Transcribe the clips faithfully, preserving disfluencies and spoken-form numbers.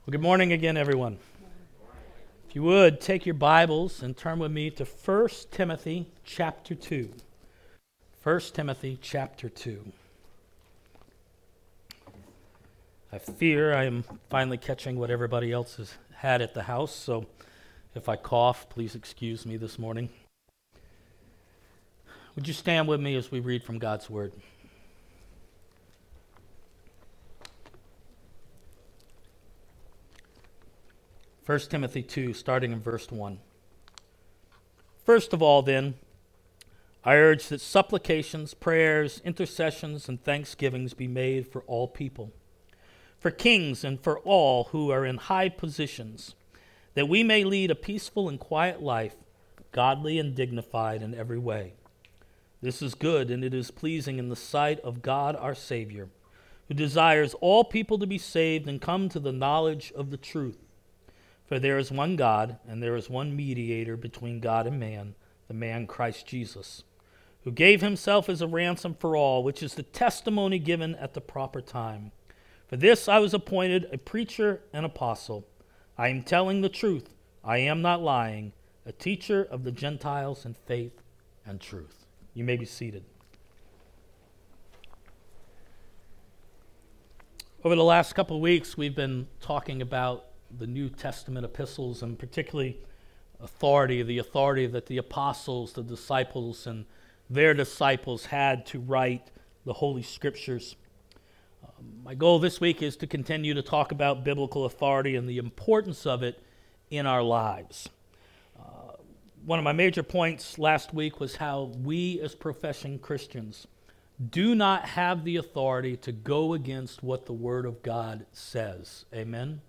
Well, good morning again, everyone. If you would, take your Bibles and turn with me to First Timothy chapter two. First Timothy chapter two. I fear I am finally catching what everybody else has had at the house, so if I cough, please excuse me this morning. Would you stand with me as we read from God's Word? First Timothy two, starting in verse one. First of all, then, I urge that supplications, prayers, intercessions, and thanksgivings be made for all people, for kings and for all who are in high positions, that we may lead a peaceful and quiet life, godly and dignified in every way. This is good, and it is pleasing in the sight of God our Savior, who desires all people to be saved and come to the knowledge of the truth. For there is one God, and there is one mediator between God and man, the man Christ Jesus, who gave himself as a ransom for all, which is the testimony given at the proper time. For this I was appointed a preacher and apostle. I am telling the truth. I am not lying, a teacher of the Gentiles in faith and truth. You may be seated. Over the last couple of weeks, we've been talking about the New Testament epistles, and particularly authority, the authority that the apostles, the disciples, and their disciples had to write the Holy Scriptures. Um, my goal this week is to continue to talk about biblical authority and the importance of it in our lives. Uh, one of my major points last week was how we as professing Christians do not have the authority to go against what the Word of God says. Amen?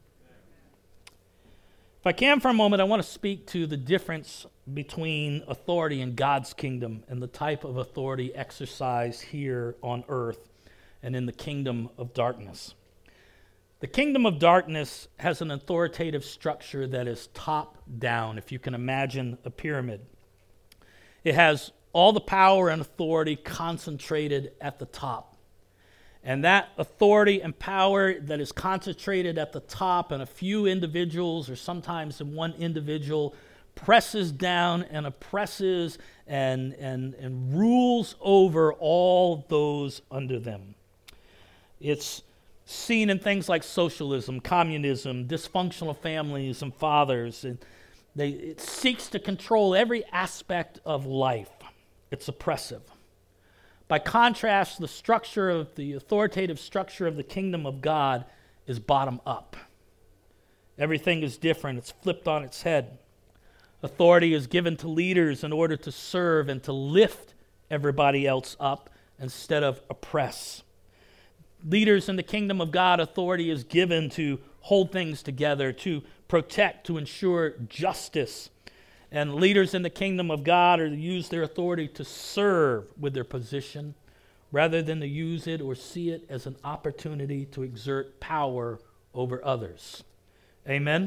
If I can for a moment, I want to speak to the difference between authority in God's kingdom and the type of authority exercised here on earth and in the kingdom of darkness. The kingdom of darkness has an authoritative structure that is top down, if you can imagine a pyramid. It has all the power and authority concentrated at the top. And that authority and power that is concentrated at the top in a few individuals, or sometimes in one individual, presses down and oppresses and, and, and rules over all those under them. It's seen in things like socialism, communism, dysfunctional families and fathers. And they, it seeks to control every aspect of life. It's oppressive. By contrast, the structure of the authoritative structure of the kingdom of God is bottom up. Everything is different. It's flipped on its head. Authority is given to leaders in order to serve and to lift everybody else up instead of oppress. Leaders in the kingdom of God, authority is given to hold things together, to protect, to ensure justice. And leaders in the kingdom of God are to use their authority to serve with their position rather than to use it or see it as an opportunity to exert power over others. Amen?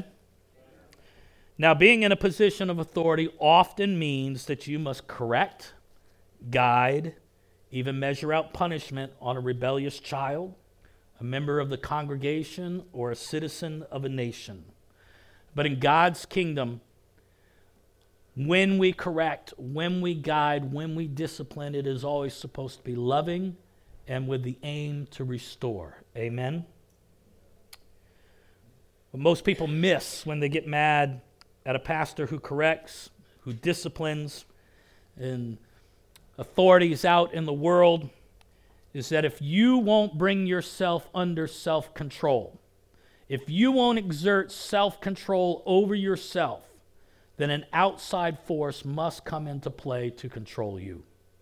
Now, being in a position of authority often means that you must correct, guide, even measure out punishment on a rebellious child, a member of the congregation, or a citizen of a nation. But in God's kingdom, when we correct, when we guide, when we discipline, it is always supposed to be loving and with the aim to restore. Amen? What most people miss when they get mad at a pastor who corrects, who disciplines, and authorities out in the world is that if you won't bring yourself under self-control, if you won't exert self-control over yourself, then an outside force must come into play to control you.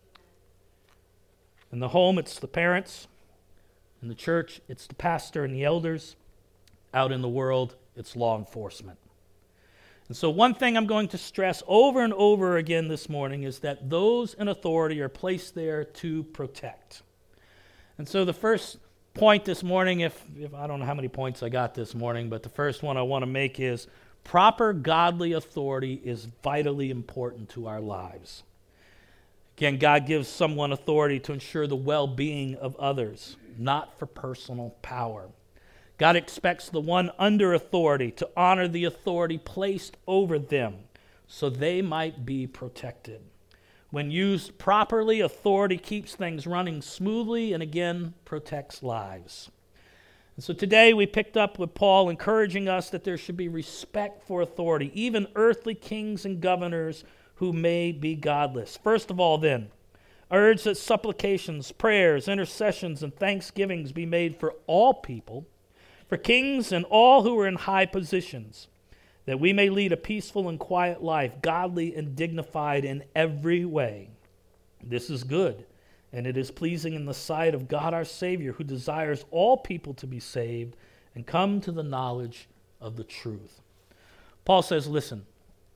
In the home, it's the parents. In the church, it's the pastor and the elders. Out in the world, it's law enforcement. And so one thing I'm going to stress over and over again this morning is that those in authority are placed there to protect. And so the first point this morning, if, if I don't know how many points I got this morning, but the first one I want to make is proper godly authority is vitally important to our lives. Again, God gives someone authority to ensure the well-being of others, not for personal power. God expects the one under authority to honor the authority placed over them so they might be protected. When used properly, authority keeps things running smoothly and again protects lives. And so today we picked up with Paul encouraging us that there should be respect for authority, even earthly kings and governors who may be godless. First of all, then, I urge that supplications, prayers, intercessions, and thanksgivings be made for all people, for kings and all who are in high positions, that we may lead a peaceful and quiet life, godly and dignified in every way. This is good, and it is pleasing in the sight of God our Savior, who desires all people to be saved and come to the knowledge of the truth. Paul says, listen,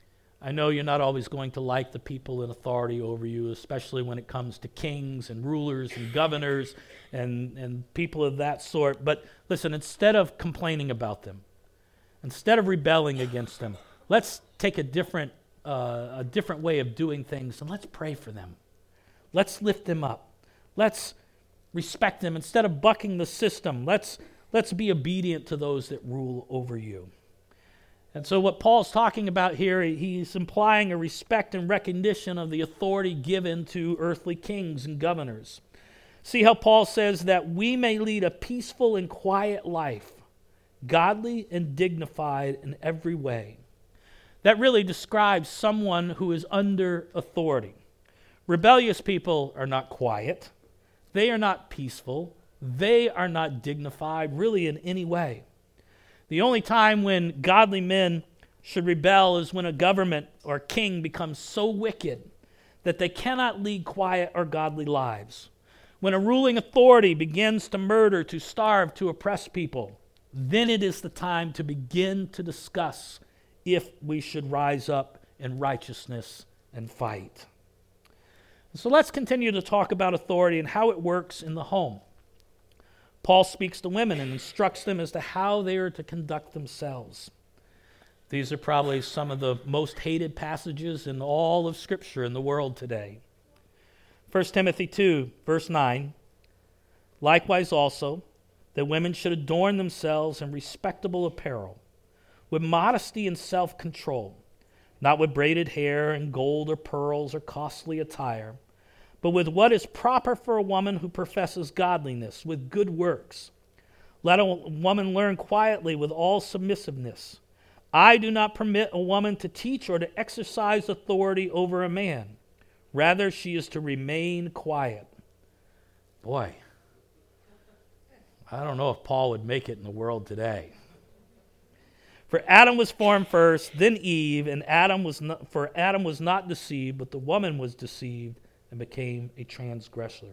I know you're not always going to like the people in authority over you, especially when it comes to kings and rulers and governors and, and people of that sort. But listen, instead of complaining about them, instead of rebelling against them, let's take a different, uh, a different way of doing things and let's pray for them. Let's lift them up. Let's respect them. Instead of bucking the system, let's, let's be obedient to those that rule over you. And so what Paul's talking about here, he's implying a respect and recognition of the authority given to earthly kings and governors. See how Paul says that we may lead a peaceful and quiet life, godly and dignified in every way. That really describes someone who is under authority. Rebellious people are not quiet. They are not peaceful. They are not dignified, really, in any way. The only time when godly men should rebel is when a government or king becomes so wicked that they cannot lead quiet or godly lives. When a ruling authority begins to murder, to starve, to oppress people, then it is the time to begin to discuss if we should rise up in righteousness and fight. So let's continue to talk about authority and how it works in the home. Paul speaks to women and instructs them as to how they are to conduct themselves. These are probably some of the most hated passages in all of Scripture in the world today. First Timothy two, verse nine, likewise also, that women should adorn themselves in respectable apparel, with modesty and self-control, not with braided hair and gold or pearls or costly attire, but with what is proper for a woman who professes godliness, with good works. Let a woman learn quietly with all submissiveness. I do not permit a woman to teach or to exercise authority over a man. Rather, she is to remain quiet. Boy, I don't know if Paul would make it in the world today. For Adam was formed first, then Eve, and Adam was not, for Adam was not deceived, but the woman was deceived and became a transgressor.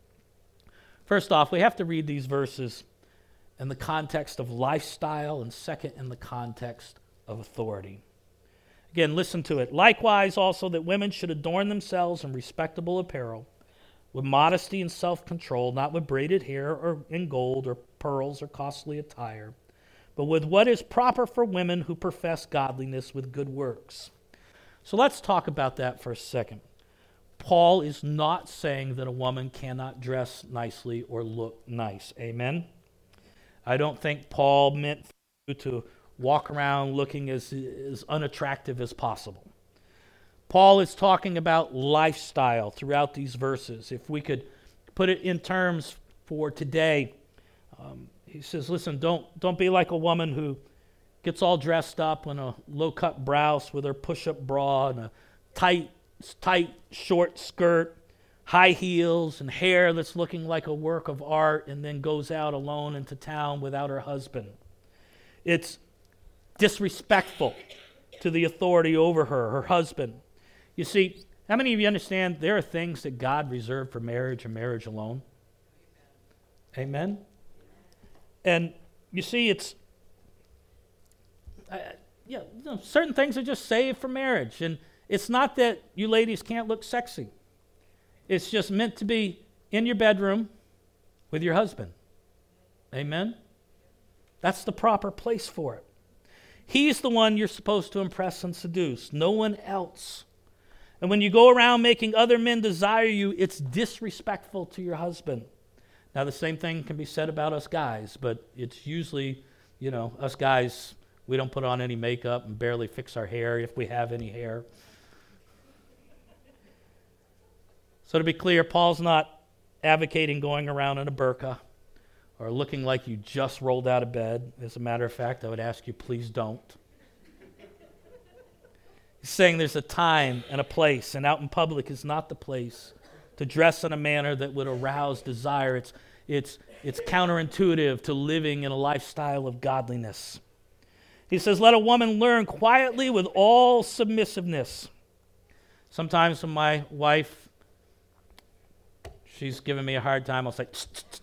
First off, we have to read these verses in the context of lifestyle, and second, in the context of authority. Again, listen to it. Likewise, also, that women should adorn themselves in respectable apparel, with modesty and self-control, not with braided hair or in gold or pearls or costly attire, but with what is proper for women who profess godliness with good works. So let's talk about that for a second. Paul is not saying that a woman cannot dress nicely or look nice. Amen? I don't think Paul meant for you to walk around looking as, as unattractive as possible. Paul is talking about lifestyle throughout these verses. If we could put it in terms for today, um, he says, listen, don't, don't be like a woman who gets all dressed up in a low-cut blouse with her push-up bra and a tight tight, short skirt, high heels, and hair that's looking like a work of art, and then goes out alone into town without her husband. It's disrespectful to the authority over her, her husband. You see, how many of you understand there are things that God reserved for marriage and marriage alone? Amen? And you see, it's, uh, yeah, you know, certain things are just saved for marriage, and it's not that you ladies can't look sexy. It's just meant to be in your bedroom with your husband. Amen? That's the proper place for it. He's the one you're supposed to impress and seduce, no one else. And when you go around making other men desire you, it's disrespectful to your husband. Now, the same thing can be said about us guys, but it's usually, you know, us guys, we don't put on any makeup and barely fix our hair if we have any hair. So to be clear, Paul's not advocating going around in a burqa or looking like you just rolled out of bed. As a matter of fact, I would ask you, please don't. He's saying there's a time and a place, and out in public is not the place to dress in a manner that would arouse desire. It's, it's, it's counterintuitive to living in a lifestyle of godliness. He says, let a woman learn quietly with all submissiveness. Sometimes when my wife, she's giving me a hard time, I'll say, tss, tss, tss.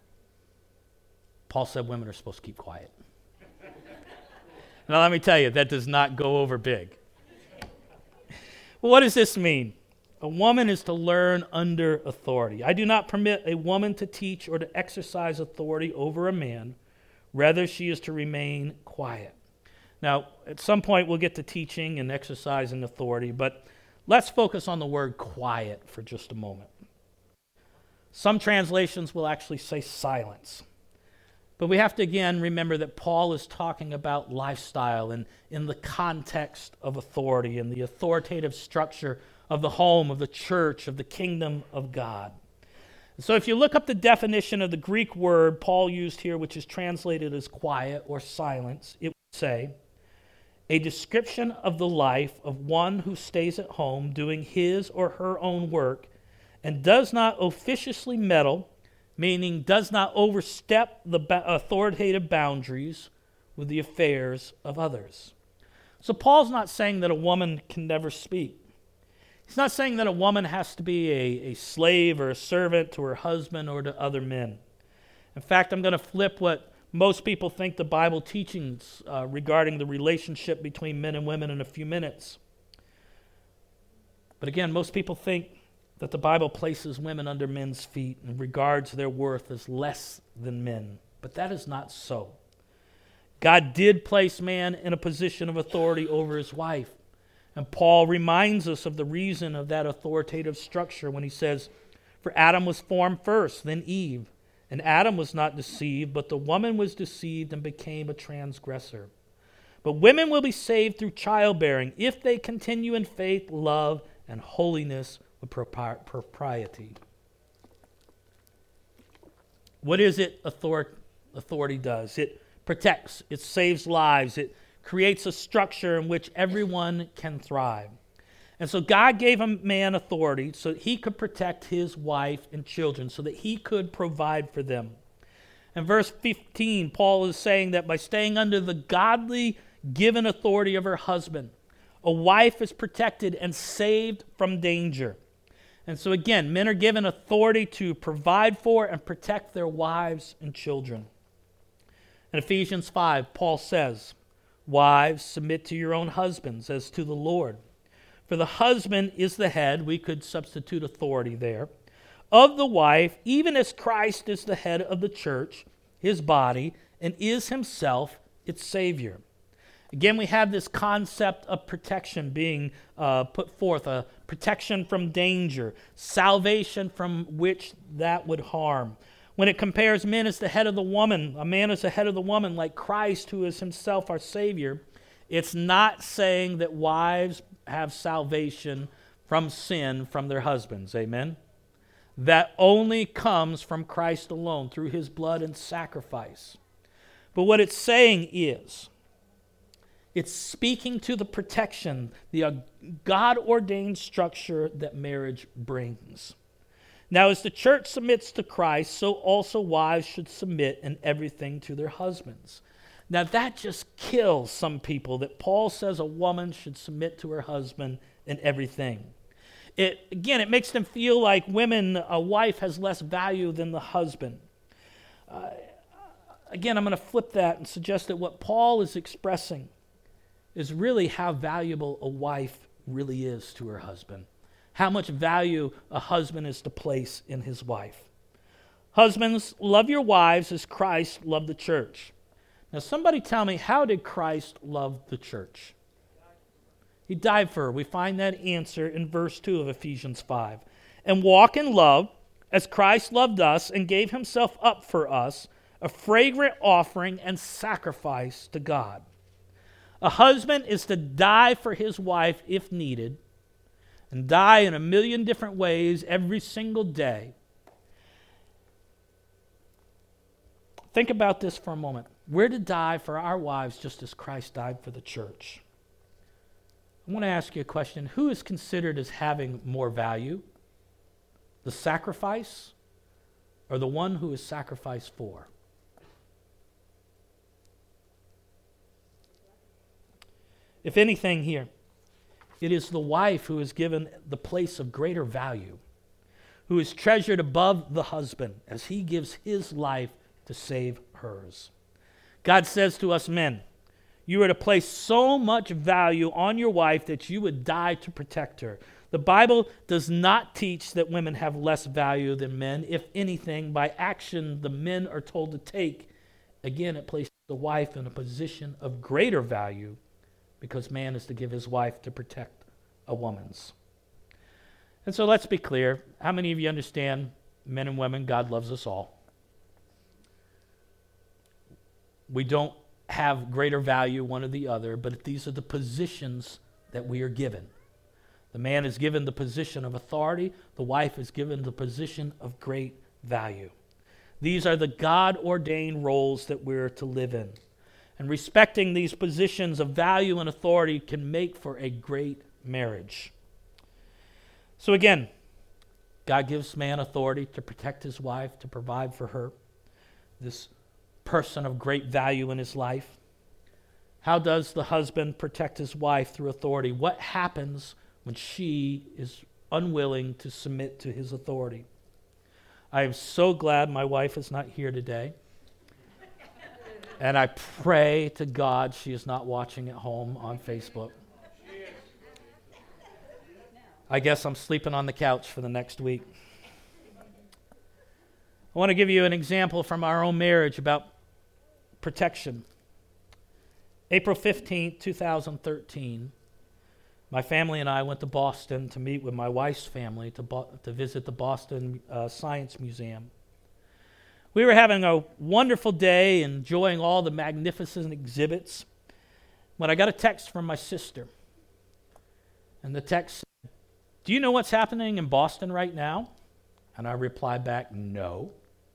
Paul said women are supposed to keep quiet. Now let me tell you, that does not go over big. Well, what does this mean? A woman is to learn under authority. I do not permit a woman to teach or to exercise authority over a man. Rather, she is to remain quiet. Now, at some point, we'll get to teaching and exercising authority, but let's focus on the word quiet for just a moment. Some translations will actually say silence. But we have to, again, remember that Paul is talking about lifestyle and in the context of authority and the authoritative structure of the home, of the church, of the kingdom of God. So if you look up the definition of the Greek word Paul used here, which is translated as quiet or silence, it would say, a description of the life of one who stays at home doing his or her own work and does not officiously meddle, meaning does not overstep the ba- authoritative boundaries with the affairs of others. So Paul's not saying that a woman can never speak. He's not saying that a woman has to be a, a slave or a servant to her husband or to other men. In fact, I'm going to flip what most people think the Bible teachings uh, regarding the relationship between men and women in a few minutes. But again, most people think that the Bible places women under men's feet and regards their worth as less than men. But that is not so. God did place man in a position of authority over his wife. And Paul reminds us of the reason of that authoritative structure when he says, for Adam was formed first, then Eve. And Adam was not deceived, but the woman was deceived and became a transgressor. But women will be saved through childbearing if they continue in faith, love, and holiness with propri- propriety. What is it author- authority does? It protects, it saves lives, it creates a structure in which everyone can thrive. And so God gave a man authority so that he could protect his wife and children, so that he could provide for them. In verse fifteen, Paul is saying that by staying under the godly given authority of her husband, a wife is protected and saved from danger. And so again, men are given authority to provide for and protect their wives and children. In Ephesians five, Paul says, wives, submit to your own husbands as to the Lord. For the husband is the head, we could substitute authority there, of the wife, even as Christ is the head of the church, his body, and is himself its Savior. Again, we have this concept of protection being uh, put forth, a protection from danger, salvation from which that would harm. When it compares men as the head of the woman, a man is the head of the woman like Christ, who is himself our Savior, it's not saying that wives have salvation from sin from their husbands. Amen? That only comes from Christ alone, through his blood and sacrifice. But what it's saying is, it's speaking to the protection, the uh, God-ordained structure that marriage brings. Now, as the church submits to Christ, so also wives should submit in everything to their husbands. Now, that just kills some people, that Paul says a woman should submit to her husband in everything. It, again, it makes them feel like women, a wife has less value than the husband. Uh, again, I'm going to flip that and suggest that what Paul is expressing is really how valuable a wife really is to her husband. How much value a husband is to place in his wife. Husbands, love your wives as Christ loved the church. Now, somebody tell me, how did Christ love the church? He died for her. We find that answer in verse two of Ephesians five. And walk in love as Christ loved us and gave himself up for us, a fragrant offering and sacrifice to God. A husband is to die for his wife if needed, and die in a million different ways every single day. Think about this for a moment. We're to die for our wives just as Christ died for the church. I want to ask you a question. Who is considered as having more value? The sacrifice or the one who is sacrificed for? If anything here, it is the wife who is given the place of greater value, who is treasured above the husband as he gives his life to save hers. God says to us men, you are to place so much value on your wife that you would die to protect her. The Bible does not teach that women have less value than men. If anything, by action the men are told to take. Again, it places the wife in a position of greater value because man is to give his wife to protect a woman's. And so let's be clear. How many of you understand, men and women, God loves us all? We don't have greater value one or the other, but these are the positions that we are given. The man is given the position of authority. The wife is given the position of great value. These are the God-ordained roles that we're to live in. And respecting these positions of value and authority can make for a great marriage. So again, God gives man authority to protect his wife, to provide for her, this person of great value in his life. How does the husband protect his wife through authority? What happens when she is unwilling to submit to his authority? I am so glad my wife is not here today. And I pray to God she is not watching at home on Facebook. I guess I'm sleeping on the couch for the next week. I want to give you an example from our own marriage about protection. April fifteenth, twenty thirteen, my family and I went to Boston to meet with my wife's family to, bo- to visit the Boston uh, Science Museum. We were having a wonderful day, enjoying all the magnificent exhibits, when I got a text from my sister. And the text said, "Do you know what's happening in Boston right now?" And I replied back, "No."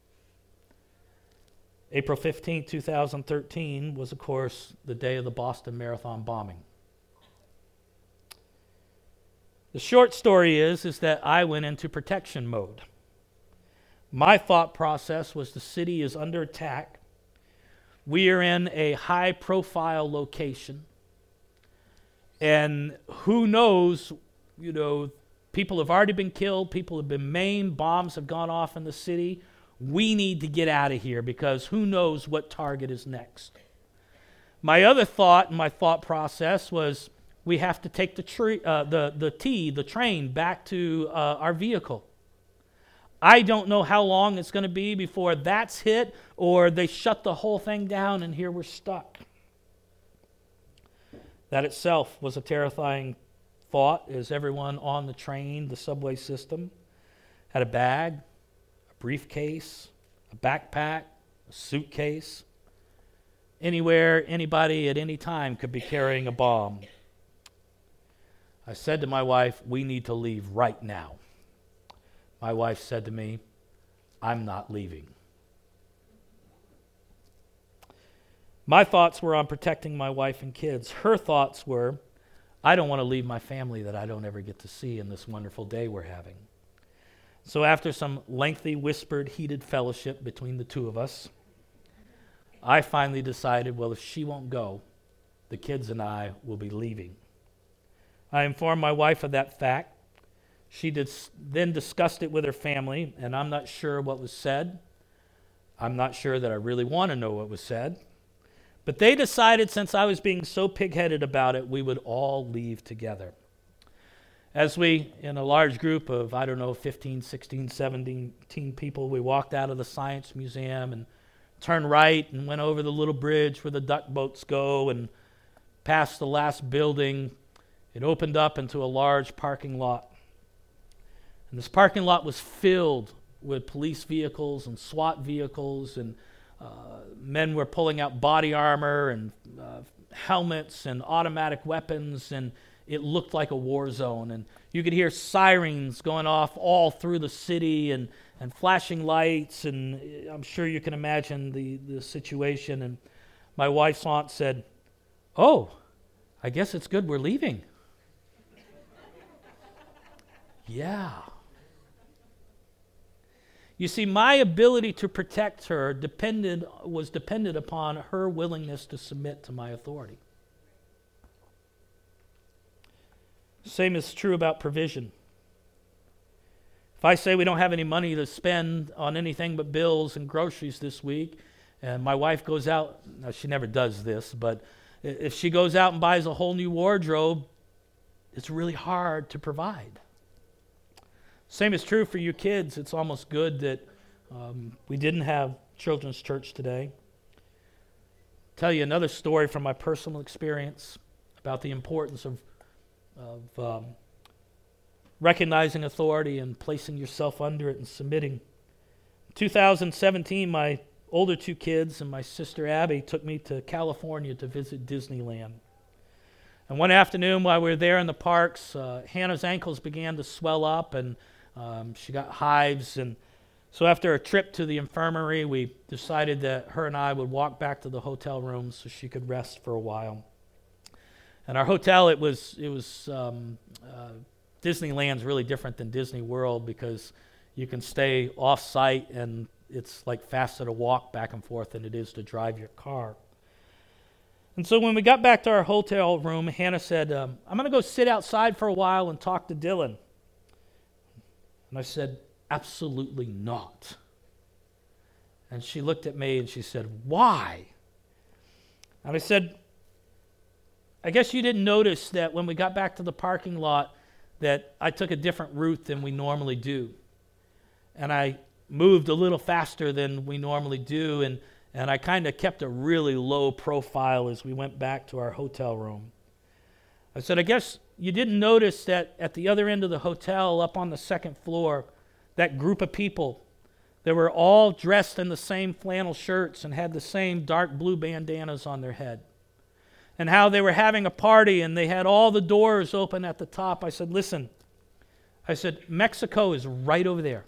April fifteenth, twenty thirteen was, of course, the day of the Boston Marathon bombing. The short story is, is that I went into protection mode. My thought process was the city is under attack. We are in a high-profile location. And who knows, you know, people have already been killed, people have been maimed, bombs have gone off in the city. We need to get out of here because who knows what target is next. My other thought, my thought process was we have to take the tree, uh, the the T, the train, back to uh, our vehicle. I don't know how long it's going to be before that's hit or they shut the whole thing down and here we're stuck. That itself was a terrifying thought as everyone on the train, the subway system, had a bag, a briefcase, a backpack, a suitcase. Anywhere, anybody at any time could be carrying a bomb. I said to my wife, "We need to leave right now." My wife said to me, "I'm not leaving." My thoughts were on protecting my wife and kids. Her thoughts were, I don't want to leave my family that I don't ever get to see in this wonderful day we're having. So after some lengthy, whispered, heated fellowship between the two of us, I finally decided, well, if she won't go, the kids and I will be leaving. I informed my wife of that fact. She did, then discussed it with her family, and I'm not sure what was said. I'm not sure that I really want to know what was said. But they decided, since I was being so pig-headed about it, we would all leave together. As we, in a large group of, I don't know, fifteen, sixteen, seventeen people, we walked out of the Science Museum and turned right and went over the little bridge where the duck boats go and past the last building. It opened up into a large parking lot. And this parking lot was filled with police vehicles and SWAT vehicles, and uh, men were pulling out body armor and uh, helmets and automatic weapons, and it looked like a war zone. And you could hear sirens going off all through the city, and, and flashing lights, and I'm sure you can imagine the, the situation. And my wife's aunt said, "Oh, I guess it's good we're leaving." Yeah. You see, my ability to protect her depended was dependent upon her willingness to submit to my authority. Same is true about provision. If I say we don't have any money to spend on anything but bills and groceries this week, and my wife goes out, now she never does this, but if she goes out and buys a whole new wardrobe, it's really hard to provide. Same is true for you kids. It's almost good that um, we didn't have children's church today. Tell you another story from my personal experience about the importance of, of um, recognizing authority and placing yourself under it and submitting. In two thousand seventeen, my older two kids and my sister Abby took me to California to visit Disneyland. And one afternoon while we were there in the parks, uh, Hannah's ankles began to swell up, and Um, she got hives, and so after a trip to the infirmary, we decided that her and I would walk back to the hotel room so she could rest for a while. And our hotel, it was it was um, uh, Disneyland's really different than Disney World because you can stay off-site, and it's like faster to walk back and forth than it is to drive your car. And so when we got back to our hotel room, Hannah said, um, "I'm going to go sit outside for a while and talk to Dylan." And I said, "Absolutely not." And she looked at me and she said, "Why?" And I said, "I guess you didn't notice that when we got back to the parking lot that I took a different route than we normally do. And I moved a little faster than we normally do, and, and I kind of kept a really low profile as we went back to our hotel room." I said, "I guess you didn't notice that at the other end of the hotel, up on the second floor, that group of people, they were all dressed in the same flannel shirts and had the same dark blue bandanas on their head. And how they were having a party and they had all the doors open at the top." I said, "Listen," I said, "Mexico is right over there."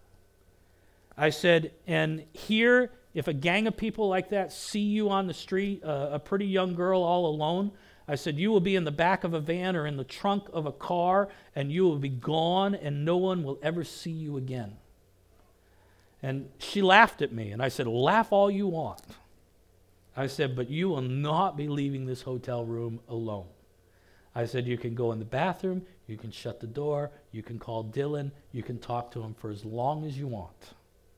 I said, "And here, if a gang of people like that see you on the street, uh, a pretty young girl all alone," I said, "you will be in the back of a van or in the trunk of a car, and you will be gone, and no one will ever see you again." And she laughed at me, and I said, "Laugh all you want." I said, "But you will not be leaving this hotel room alone." I said, "You can go in the bathroom, you can shut the door, you can call Dylan, you can talk to him for as long as you want."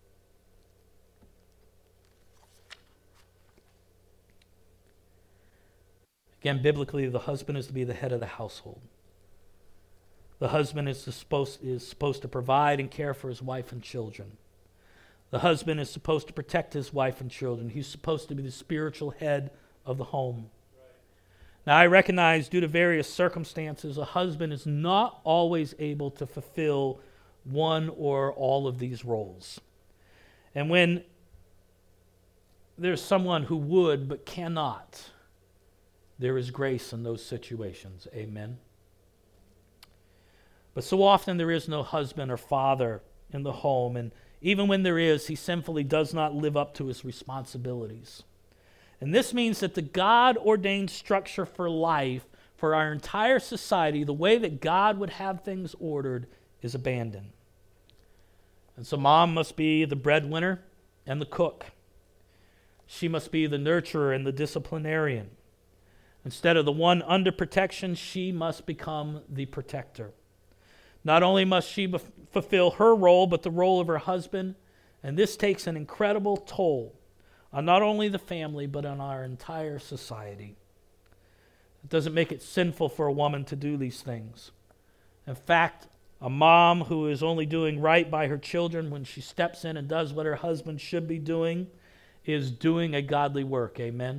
Again, biblically, the husband is to be the head of the household. The husband is supposed, is supposed to provide and care for his wife and children. The husband is supposed to protect his wife and children. He's supposed to be the spiritual head of the home. Right. Now, I recognize due to various circumstances, a husband is not always able to fulfill one or all of these roles. And when there's someone who would but cannot, there is grace in those situations. Amen. But so often there is no husband or father in the home, and even when there is, he sinfully does not live up to his responsibilities. And this means that the God-ordained structure for life, for our entire society, the way that God would have things ordered, is abandoned. And so mom must be the breadwinner and the cook. She must be the nurturer and the disciplinarian. Instead of the one under protection, she must become the protector. Not only must she bef- fulfill her role, but the role of her husband, and this takes an incredible toll on not only the family, but on our entire society. It doesn't make it sinful for a woman to do these things. In fact, a mom who is only doing right by her children when she steps in and does what her husband should be doing is doing a godly work. Amen?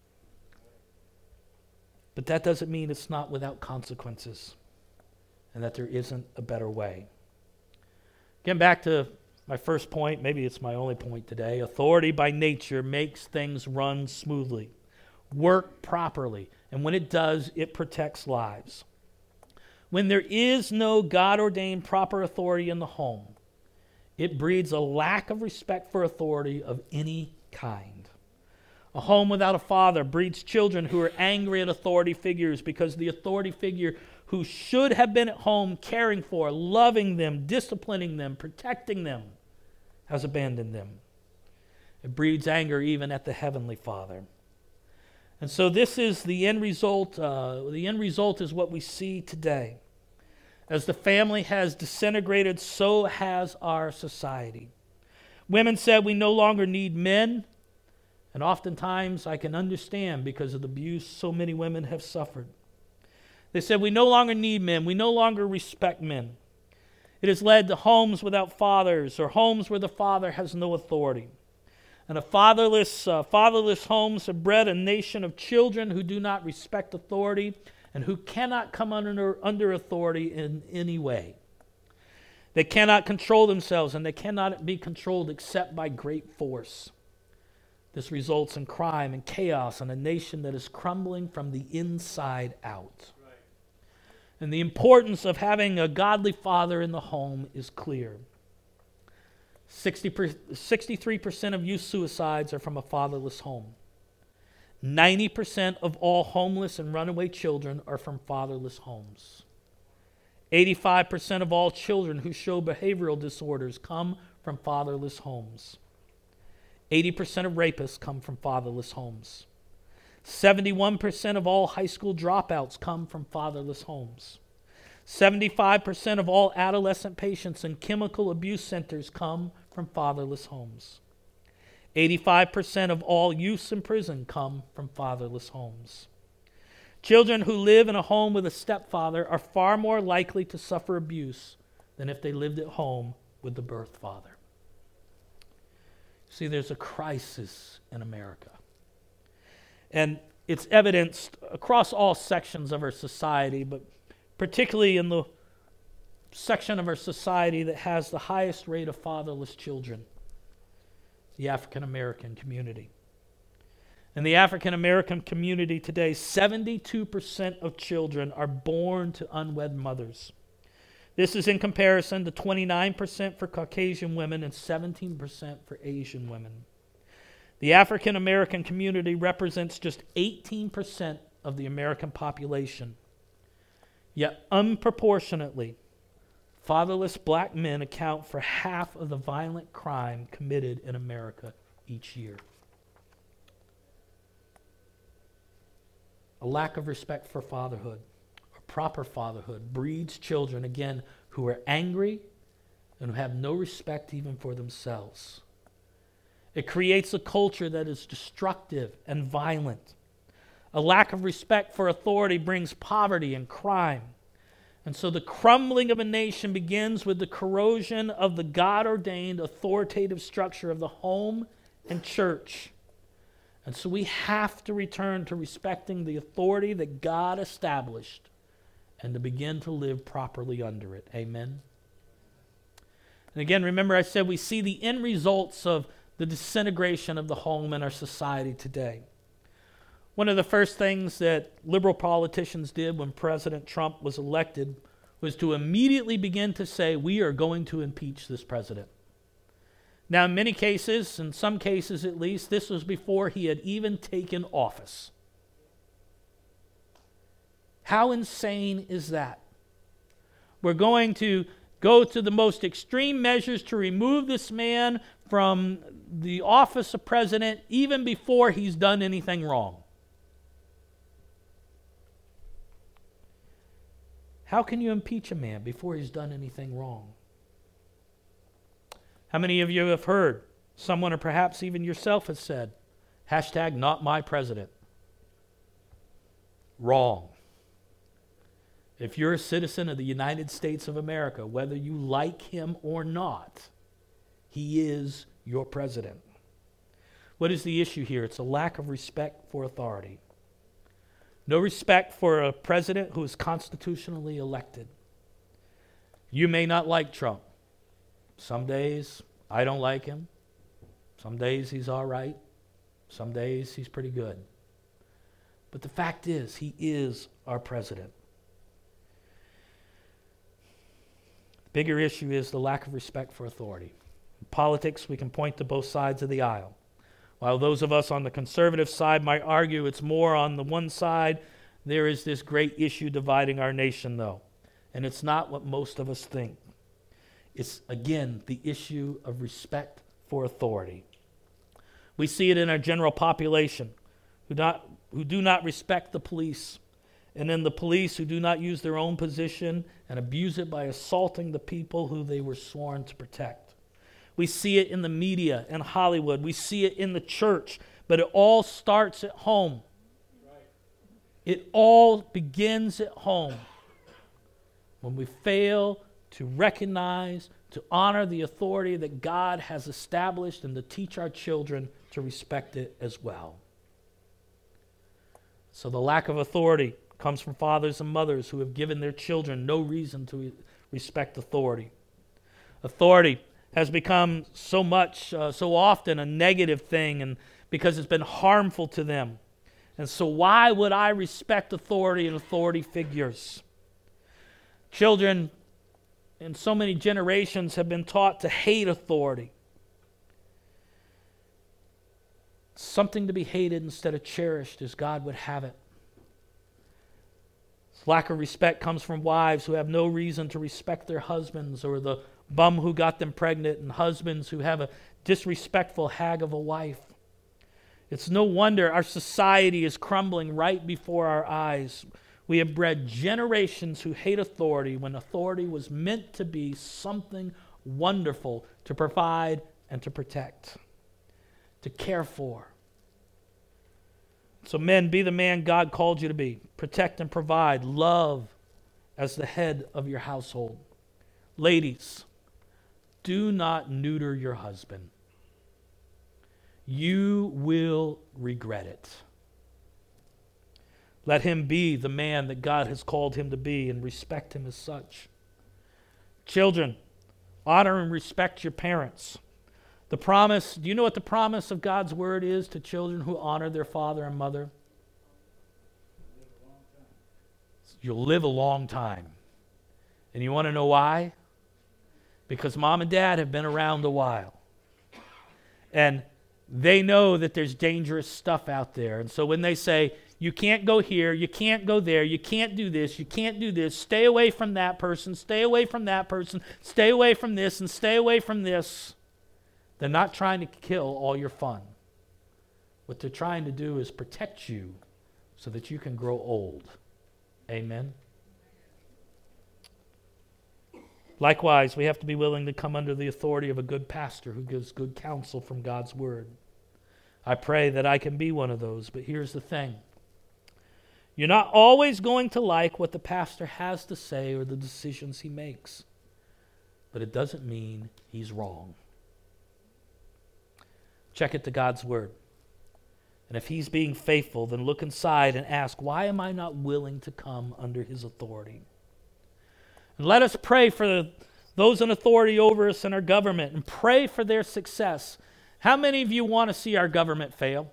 But that doesn't mean it's not without consequences and that there isn't a better way. Getting back to my first point, maybe it's my only point today. Authority by nature makes things run smoothly, work properly, and when it does, it protects lives. When there is no God-ordained proper authority in the home, it breeds a lack of respect for authority of any kind. A home without a father breeds children who are angry at authority figures because the authority figure who should have been at home caring for, loving them, disciplining them, protecting them, has abandoned them. It breeds anger even at the Heavenly Father. And so this is the end result. Uh, the end result is what we see today. As the family has disintegrated, so has our society. Women said we no longer need men, and oftentimes I can understand because of the abuse so many women have suffered. They said we no longer need men, we no longer respect men. It has led to homes without fathers, or homes where the father has no authority. And a fatherless, uh, fatherless homes have bred a nation of children who do not respect authority and who cannot come under, under authority in any way. They cannot control themselves, and they cannot be controlled except by great force. This results in crime and chaos in a nation that is crumbling from the inside out. Right. And the importance of having a godly father in the home is clear. sixty per, sixty-three percent of youth suicides are from a fatherless home. ninety percent of all homeless and runaway children are from fatherless homes. eighty-five percent of all children who show behavioral disorders come from fatherless homes. eighty percent of rapists come from fatherless homes. seventy-one percent of all high school dropouts come from fatherless homes. seventy-five percent of all adolescent patients in chemical abuse centers come from fatherless homes. eighty-five percent of all youths in prison come from fatherless homes. Children who live in a home with a stepfather are far more likely to suffer abuse than if they lived at home with the birth father. See, there's a crisis in America. And it's evidenced across all sections of our society, but particularly in the section of our society that has the highest rate of fatherless children, the African American community. In the African American community today, seventy-two percent of children are born to unwed mothers. This is in comparison to twenty-nine percent for Caucasian women and seventeen percent for Asian women. The African American community represents just eighteen percent of the American population. Yet unproportionately, fatherless black men account for half of the violent crime committed in America each year. A lack of respect for fatherhood, or proper fatherhood, breeds children, again, who are angry and who have no respect even for themselves. It creates a culture that is destructive and violent. A lack of respect for authority brings poverty and crime. And so the crumbling of a nation begins with the corrosion of the God-ordained authoritative structure of the home and church. And so we have to return to respecting the authority that God established and to begin to live properly under it. Amen? And again, remember I said we see the end results of the disintegration of the home in our society today. One of the first things that liberal politicians did when President Trump was elected was to immediately begin to say, we are going to impeach this president. Now, in many cases, in some cases at least, this was before he had even taken office. How insane is that? We're going to go to the most extreme measures to remove this man from the office of president even before he's done anything wrong. How can you impeach a man before he's done anything wrong? How many of you have heard someone, or perhaps even yourself, has said, hashtag not my president? Wrong. If you're a citizen of the United States of America, whether you like him or not, he is your president. What is the issue here? It's a lack of respect for authority. No respect for a president who is constitutionally elected. You may not like Trump. Some days I don't like him. Some days he's all right. Some days he's pretty good. But the fact is, he is our president. The bigger issue is the lack of respect for authority. In politics, we can point to both sides of the aisle. While those of us on the conservative side might argue it's more on the one side, there is this great issue dividing our nation, though. And it's not what most of us think. It's, again, the issue of respect for authority. We see it in our general population who, not, who do not respect the police, and in the police who do not use their own position and abuse it by assaulting the people who they were sworn to protect. We see it in the media and Hollywood. We see it in the church, but it all starts at home. It all begins at home. When we fail to recognize, to honor the authority that God has established, and to teach our children to respect it as well. So the lack of authority comes from fathers and mothers who have given their children no reason to respect authority. Authority has become so much, uh, so often a negative thing, and because it's been harmful to them. And so why would I respect authority and authority figures? Children in so many generations have been taught to hate authority. Something to be hated instead of cherished as God would have it. This lack of respect comes from wives who have no reason to respect their husbands, or the bum who got them pregnant, and husbands who have a disrespectful hag of a wife. It's no wonder our society is crumbling right before our eyes. We have bred generations who hate authority when authority was meant to be something wonderful to provide and to protect, to care for. So men, be the man God called you to be. Protect and provide. Love as the head of your household. Ladies, do not neuter your husband. You will regret it. Let him be the man that God has called him to be, and respect him as such. Children, honor and respect your parents. The promise, do you know what the promise of God's word is to children who honor their father and mother? You'll live a long time. And you want to know why? Because mom and dad have been around a while. And they know that there's dangerous stuff out there. And so when they say, you can't go here, you can't go there, you can't do this, you can't do this, stay away from that person, stay away from that person, stay away from this, and stay away from this, they're not trying to kill all your fun. What they're trying to do is protect you so that you can grow old. Amen? Likewise, we have to be willing to come under the authority of a good pastor who gives good counsel from God's word. I pray that I can be one of those, but here's the thing. You're not always going to like what the pastor has to say or the decisions he makes, but it doesn't mean he's wrong. Check it to God's word. And if he's being faithful, then look inside and ask, why am I not willing to come under his authority? And let us pray for those in authority over us in our government, and pray for their success. How many of you want to see our government fail?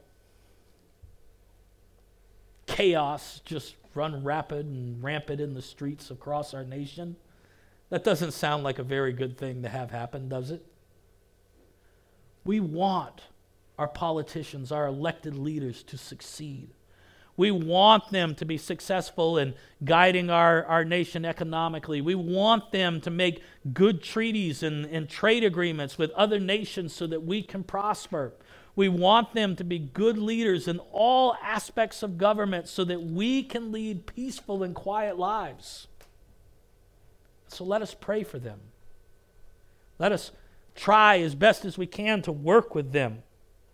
Chaos just run rapid and rampant in the streets across our nation. That doesn't sound like a very good thing to have happen, does it? We want our politicians, our elected leaders to succeed. We want them to be successful in guiding our, our nation economically. We want them to make good treaties and, and trade agreements with other nations so that we can prosper. We want them to be good leaders in all aspects of government so that we can lead peaceful and quiet lives. So let us pray for them. Let us try as best as we can to work with them.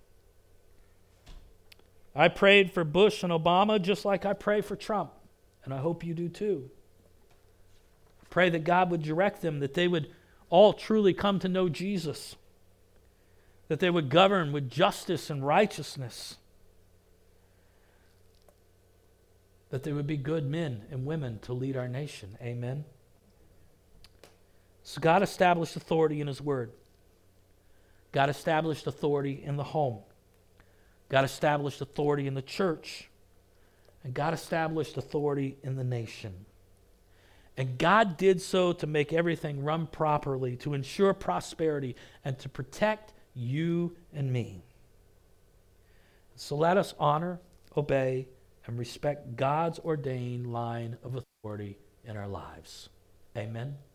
I prayed for Bush and Obama just like I pray for Trump, and I hope you do too. Pray that God would direct them, that they would all truly come to know Jesus, that they would govern with justice and righteousness, that they would be good men and women to lead our nation. Amen. So God established authority in his word. God established authority in the home. God established authority in the church. And God established authority in the nation. And God did so to make everything run properly, to ensure prosperity, and to protect you and me. So let us honor, obey, and respect God's ordained line of authority in our lives. Amen.